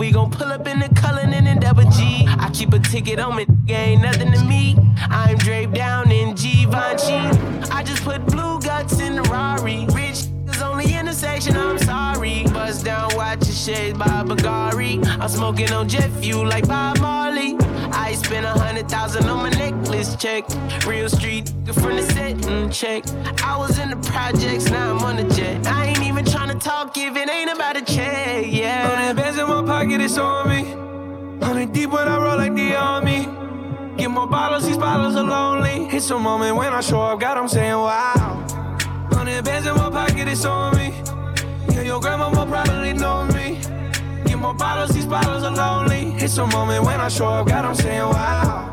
we gon' pull up in the Cullinan and double G. I keep a ticket on me, ain't nothing to me. I'm draped down in Givenchy. I just put blue guts in the Rari. Rich is on the intersection, I'm sorry. Bust down, watch your shades by Bagari. I'm smoking on jet fuel like Bob Marley. I spent 100,000 on my necklace check. Real street from the setting check. I was in the projects, now I'm on the jet. I ain't even tryna talk if it ain't about a check, yeah. 100 bands in my pocket, it's on me. 100 deep when I roll like the army. Get more bottles, these bottles are lonely. It's a moment when I show up, God, I'm saying wow. 100 bands in my pocket, it's on me. Yeah, your grandma will probably know me. Get more bottles, these bottles are lonely. It's a moment when I show up, God, I'm saying wow.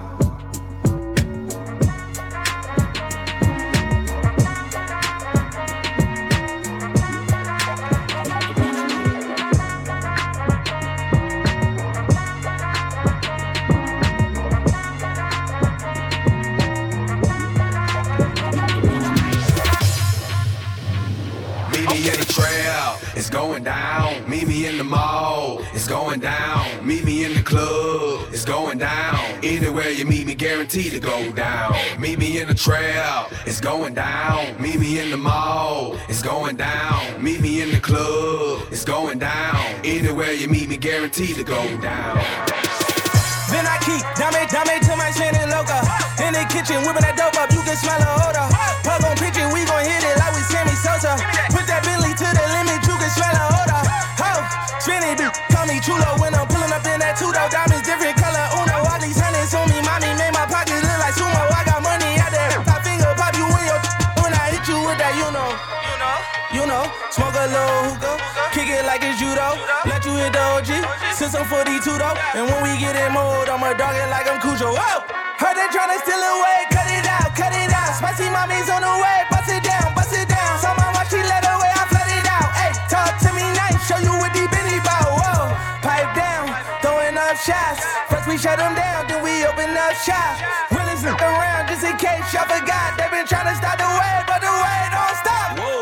It's going down. Meet me in the mall. It's going down. Meet me in the club. It's going down. Anywhere you meet me, guaranteed to go down. Meet me in the trail. It's going down. Meet me in the mall. It's going down. Meet me in the club. It's going down. Anywhere you meet me, guaranteed to go down. Then I keep dame to my Shannon loca. In the kitchen, whipping that dope up, you can smell the odor. Plug on picture, we gon' hit it like we Sammy Sosa. Put that Bentley to the limit, you can smell the odor. Ho, spin it, call me chulo when I'm pulling up in that two-door. Diamonds different color, uno. All these hundreds on me, mommy made my pockets look like sumo. I got money out there, I finger pop you in your when I hit you with that, you know. Smoke a little hookah, kick it like it's judo. Let you hit the OG, since I'm 42 though. And when we get in mode, I'ma dog it like I'm Cujo. Whoa! Heard they tryna steal away, cut it out. Spicy mommy's on the way, bust it down. Saw my watch, she let away, I flood it out. Hey, talk to me nice, show you what deep in the bow. Whoa, pipe down, throwing up shots. First we shut them down, then we open up shop. Realest around, just in case y'all forgot. They been tryna stop the wave, but the wave don't stop. Whoa.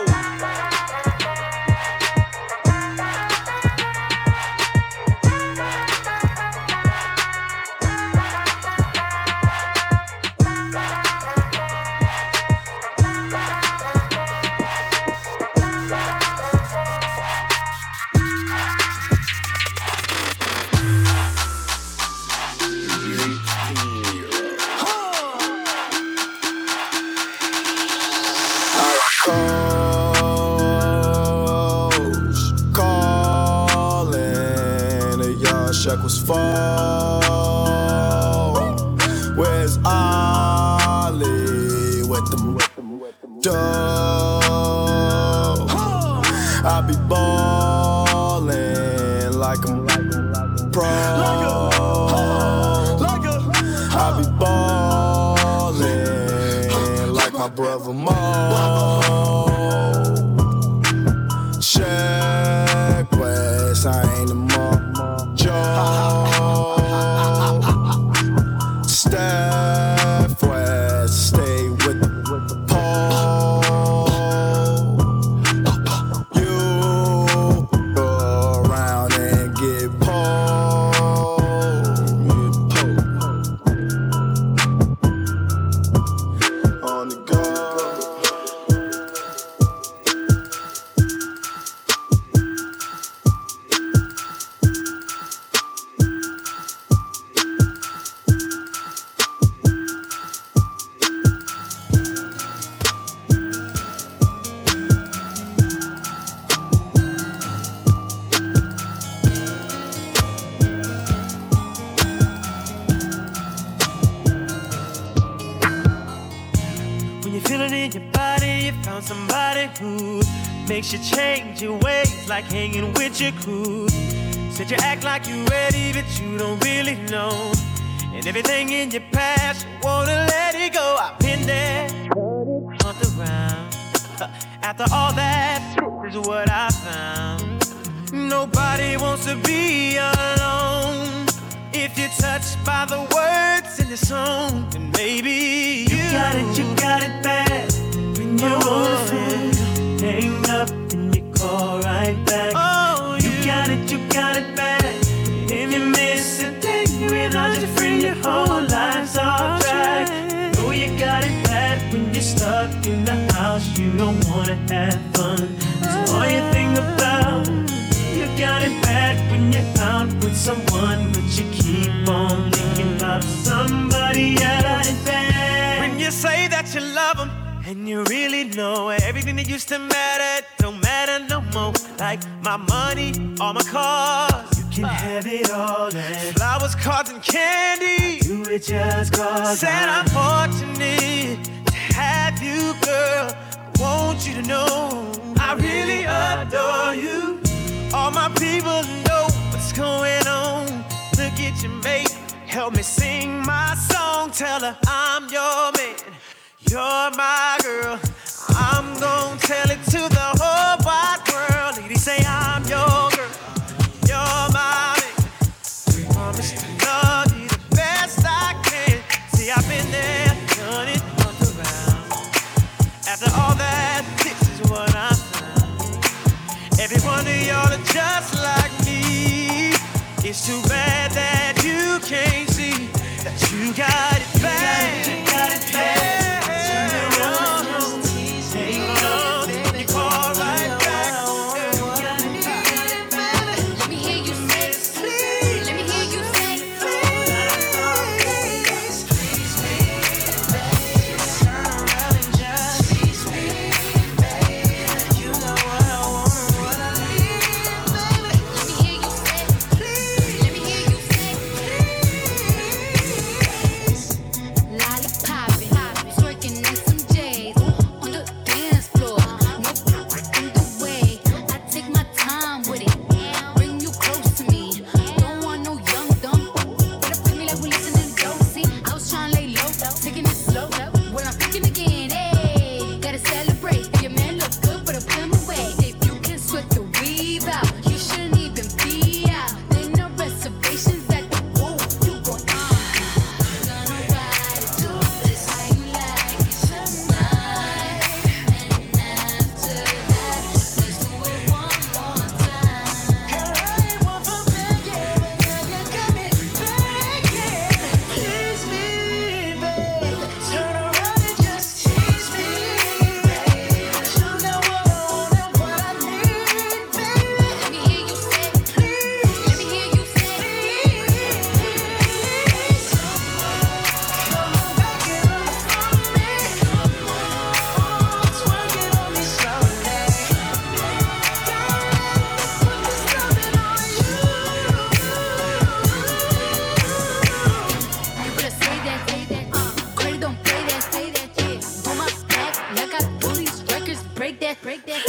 Was fall. Where's Ollie with them dough? I be ballin' like I'm pro. I be ballin' like my brother Mo. Check West, I ain't the more. Steph West, stay with the pole. You go around and get pulled. On the go. Somebody who makes you change your ways, like hanging with your crew. Said you act like you ready, but you don't really know. And everything in your past, you wanna let it go. I've been there, on the ground. After all that, is what I found. Nobody wants to be alone. If you're touched by the words in the song, then maybe you got it bad. You're on the phone, hang up and you call right back. Oh, you got it bad. have fun. That's all you think about. You got it bad when you're out with someone, but you keep on thinking about somebody else. When you say that you love them, and you really know everything that used to matter don't matter no more. Like my money, all my cars, you can have it all. And flowers, cards, and candy, do it just cause. Said I'm fortunate to have you, girl. I want you to know I really adore you. All my people know what's going on. Look at your mate, help me sing my song. Tell her I'm your man, you're my girl. I'm gon' tell it to the whole wide world. Ladies say I'm your girl, you're my man. Promise to love you the best I can. See, I've been there, done it, looked around. After all that, this is what I found. Every one of y'all are just like me. It's too bad that you can't see that you got it bad. You got it bad. Break that.